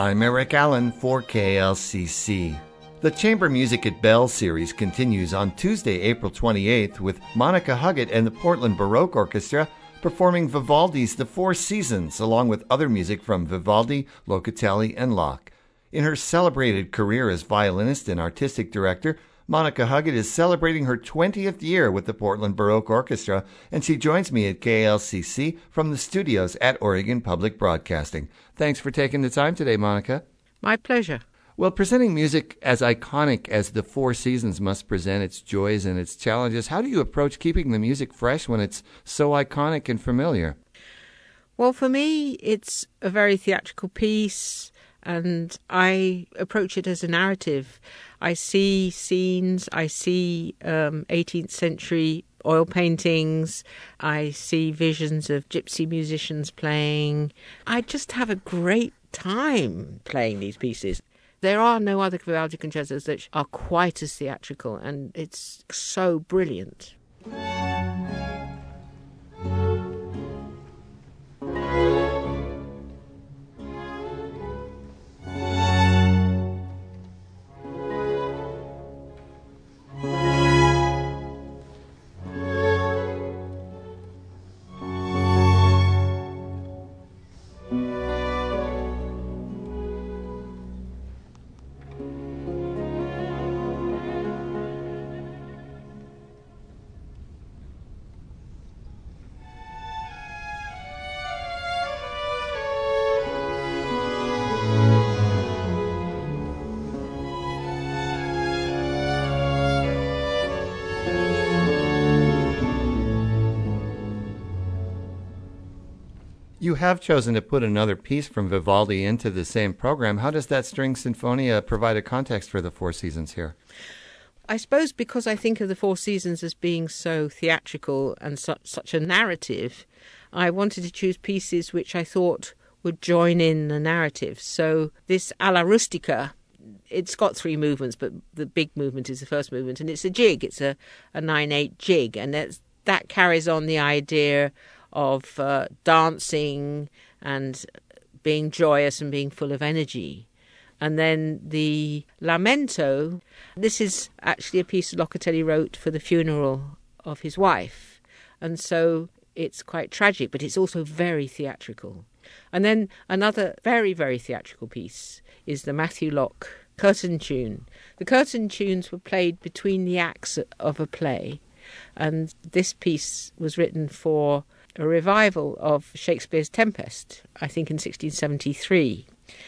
I'm Eric Allen for KLCC. The Chamber Music at Bell series continues on Tuesday, April 28th with Monica Huggett and the Portland Baroque Orchestra performing Vivaldi's The Four Seasons along with other music from Vivaldi, Locatelli, and Locke. In her celebrated career as violinist and artistic director, Monica Huggett is celebrating her 20th year with the Portland Baroque Orchestra, and she joins me at KLCC from the studios at Oregon Public Broadcasting. Thanks for taking the time today, Monica. My pleasure. Well, presenting music as iconic as the Four Seasons must present its joys and its challenges, how do you approach keeping the music fresh when it's so iconic and familiar? Well, for me, it's a very theatrical piece, and I approach it as a narrative. I see scenes, I see 18th century oil paintings, I see visions of gypsy musicians playing. I just have a great time playing these pieces. There are no other Vivaldi concertos that are quite as theatrical, and it's so brilliant. You have chosen to put another piece from Vivaldi into the same program. How does that string sinfonia provide a context for the Four Seasons here? I suppose because I think of the Four Seasons as being so theatrical and such a narrative, I wanted to choose pieces which I thought would join in the narrative. So this Alla Rustica, it's got three movements, but the big movement is the first movement, and it's a jig. It's a 9/8 jig, and that carries on the idea of dancing and being joyous and being full of energy. And then the Lamento, this is actually a piece Locatelli wrote for the funeral of his wife. And so it's quite tragic, but it's also very theatrical. And then another very, very theatrical piece is the Matthew Locke curtain tune. The curtain tunes were played between the acts of a play. And this piece was written for a revival of Shakespeare's Tempest, I think in 1673.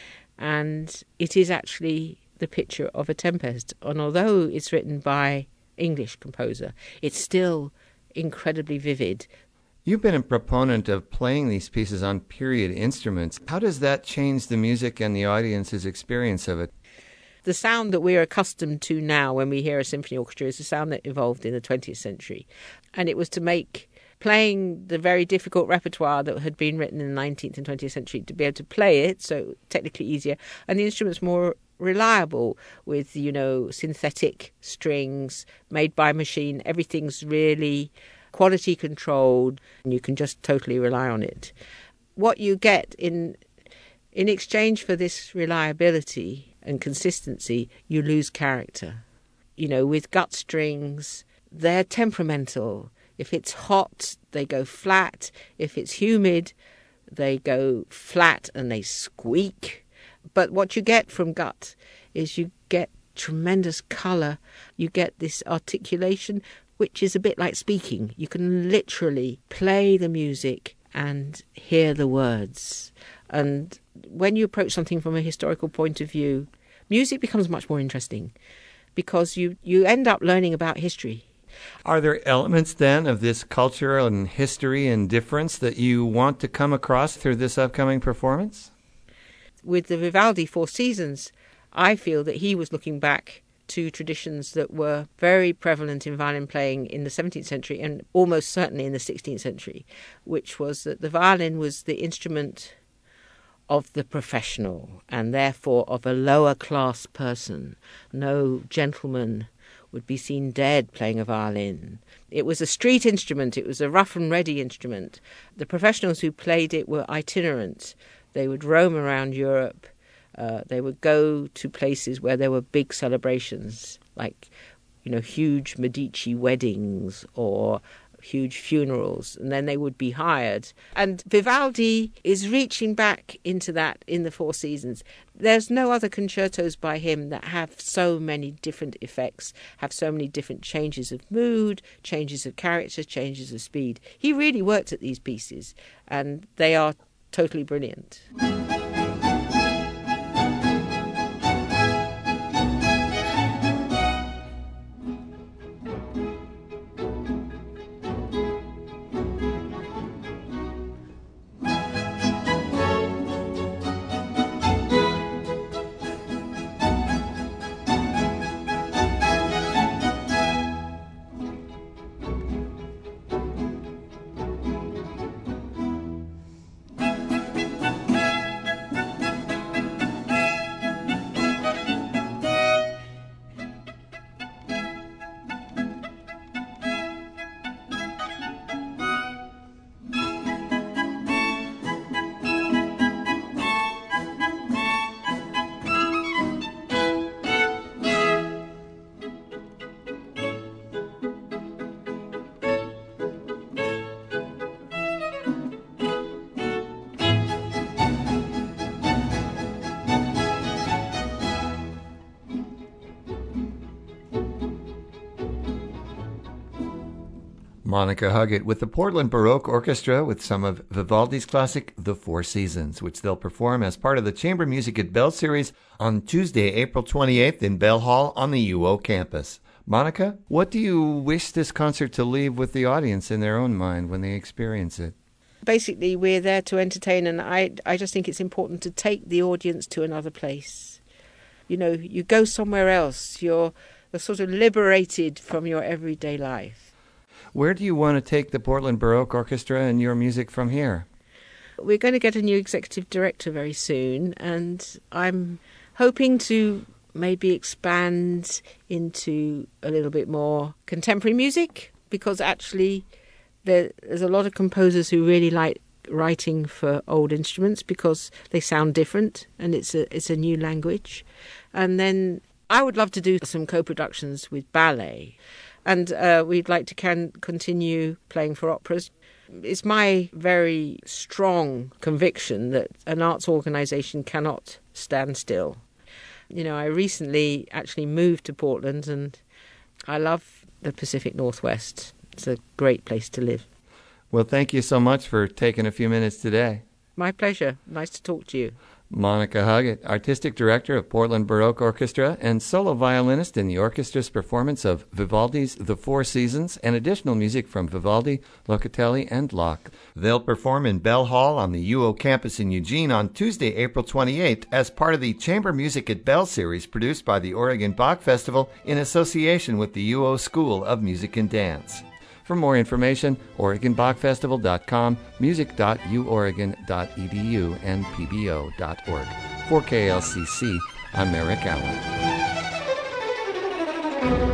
And it is actually the picture of a tempest. And although it's written by English composer, it's still incredibly vivid. You've been a proponent of playing these pieces on period instruments. How does that change the music and the audience's experience of it? The sound that we're accustomed to now when we hear a symphony orchestra is the sound that evolved in the 20th century. And it was to make playing the very difficult repertoire that had been written in the 19th and 20th century, to be able to play it, so technically easier, and the instruments more reliable with, synthetic strings made by machine. Everything's really quality controlled, and you can just totally rely on it. What you get in exchange for this reliability and consistency, you lose character. With gut strings, they're temperamental. If it's hot, they go flat. If it's humid, they go flat and they squeak. But what you get from gut is you get tremendous colour. You get this articulation, which is a bit like speaking. You can literally play the music and hear the words. And when you approach something from a historical point of view, music becomes much more interesting because you end up learning about history. Are there elements then of this culture and history and difference that you want to come across through this upcoming performance? With the Vivaldi Four Seasons, I feel that he was looking back to traditions that were very prevalent in violin playing in the 17th century and almost certainly in the 16th century, which was that the violin was the instrument of the professional and therefore of a lower class person. No gentleman would be seen dead playing a violin. It was a street instrument. It was a rough and ready instrument. The professionals who played it were itinerant. They would roam around Europe They would go to places where there were big celebrations, like, huge Medici weddings or huge funerals, and then they would be hired. And Vivaldi is reaching back into that in the Four Seasons. There's no other concertos by him that have so many different effects, have so many different changes of mood, changes of character, changes of speed. He really worked at these pieces, and they are totally brilliant. Monica Huggett with the Portland Baroque Orchestra with some of Vivaldi's classic The Four Seasons, which they'll perform as part of the Chamber Music at Bell series on Tuesday, April 28th in Bell Hall on the UO campus. Monica, what do you wish this concert to leave with the audience in their own mind when they experience it? Basically, we're there to entertain, and I just think it's important to take the audience to another place. You go somewhere else. You're sort of liberated from your everyday life. Where do you want to take the Portland Baroque Orchestra and your music from here? We're going to get a new executive director very soon, and I'm hoping to maybe expand into a little bit more contemporary music, because actually there's a lot of composers who really like writing for old instruments because they sound different and it's a new language. And then I would love to do some co-productions with ballet. And we'd like to continue playing for operas. It's my very strong conviction that an arts organisation cannot stand still. I recently actually moved to Portland, and I love the Pacific Northwest. It's a great place to live. Well, thank you so much for taking a few minutes today. My pleasure. Nice to talk to you. Monica Huggett, Artistic Director of Portland Baroque Orchestra and solo violinist in the orchestra's performance of Vivaldi's The Four Seasons and additional music from Vivaldi, Locatelli, and Locke. They'll perform in Bell Hall on the UO campus in Eugene on Tuesday, April 28th as part of the Chamber Music at Bell series produced by the Oregon Bach Festival in association with the UO School of Music and Dance. For more information, OregonBachFestival.com, music.uoregon.edu, and pbo.org. For KLCC, I'm Eric Allen.